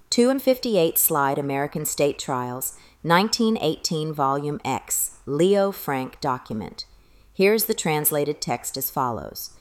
2 and 58 Slide American State Trials, 1918 Volume X, Leo Frank document. Here's the translated text as follows.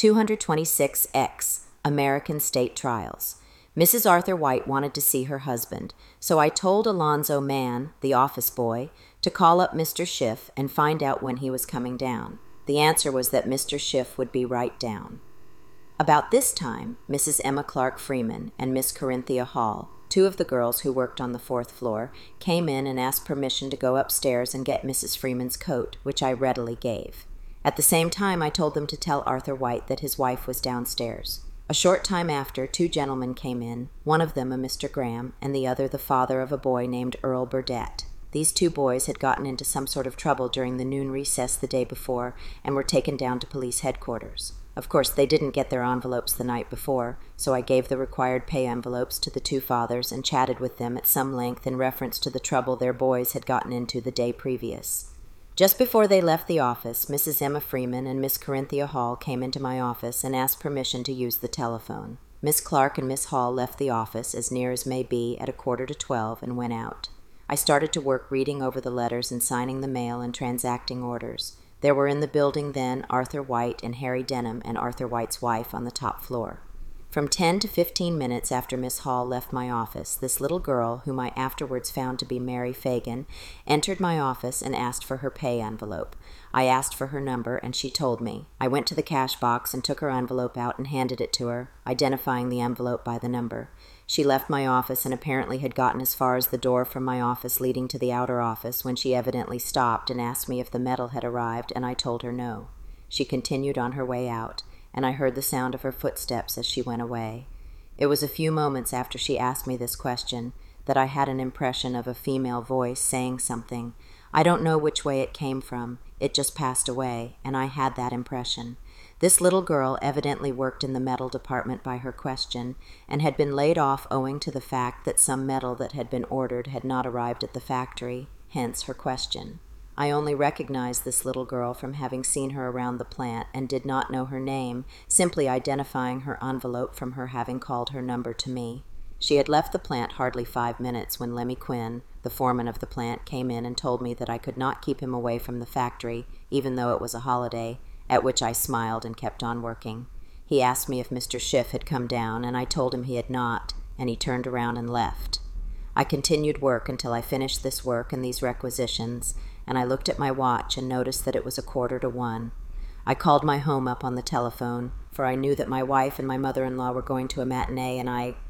226X, American State Trials. Mrs. Arthur White wanted to see her husband, so I told Alonzo Mann, the office boy, to call up Mr. Schiff and find out when he was coming down. The answer was that Mr. Schiff would be right down. About this time, Mrs. Emma Clark Freeman and Miss Corinthia Hall, two of the girls who worked on the 4th floor, came in and asked permission to go upstairs and get Mrs. Freeman's coat, which I readily gave. At the same time, I told them to tell Arthur White that his wife was downstairs. A short time after, 2 gentlemen came in, one of them a Mr. Graham, and the other the father of a boy named Earl Burdett. These 2 boys had gotten into some sort of trouble during the noon recess the day before and were taken down to police headquarters. Of course, they didn't get their envelopes the night before, so I gave the required pay envelopes to the 2 fathers and chatted with them at some length in reference to the trouble their boys had gotten into the day previous. Just before they left the office, Mrs. Emma Freeman and Miss Corinthia Hall came into my office and asked permission to use the telephone. Miss Clark and Miss Hall left the office, as near as may be, at 11:45 and went out. I started to work reading over the letters and signing the mail and transacting orders. There were in the building then Arthur White and Harry Denham and Arthur White's wife on the top floor. From 10 to 15 minutes after Miss Hall left my office, this little girl, whom I afterwards found to be Mary Fagan, entered my office and asked for her pay envelope. I asked for her number, and she told me. I went to the cash box and took her envelope out and handed it to her, identifying the envelope by the number. She left my office and apparently had gotten as far as the door from my office leading to the outer office when she evidently stopped and asked me if the metal had arrived, and I told her no. She continued on her way out, and I heard the sound of her footsteps as she went away. It was a few moments after she asked me this question that I had an impression of a female voice saying something. I don't know which way it came from. It just passed away, and I had that impression. This little girl evidently worked in the metal department by her question, and had been laid off owing to the fact that some metal that had been ordered had not arrived at the factory, hence her question. I only recognized this little girl from having seen her around the plant and did not know her name, simply identifying her envelope from her having called her number to me. She had left the plant hardly 5 minutes when Lemmy Quinn, the foreman of the plant, came in and told me that I could not keep him away from the factory, even though it was a holiday, at which I smiled and kept on working. He asked me if Mr. Schiff had come down, and I told him he had not, and he turned around and left. I continued work until I finished this work and these requisitions, and I looked at my watch and noticed that it was 1:15. I called my home up on the telephone, for I knew that my wife and my mother-in-law were going to a matinee, and I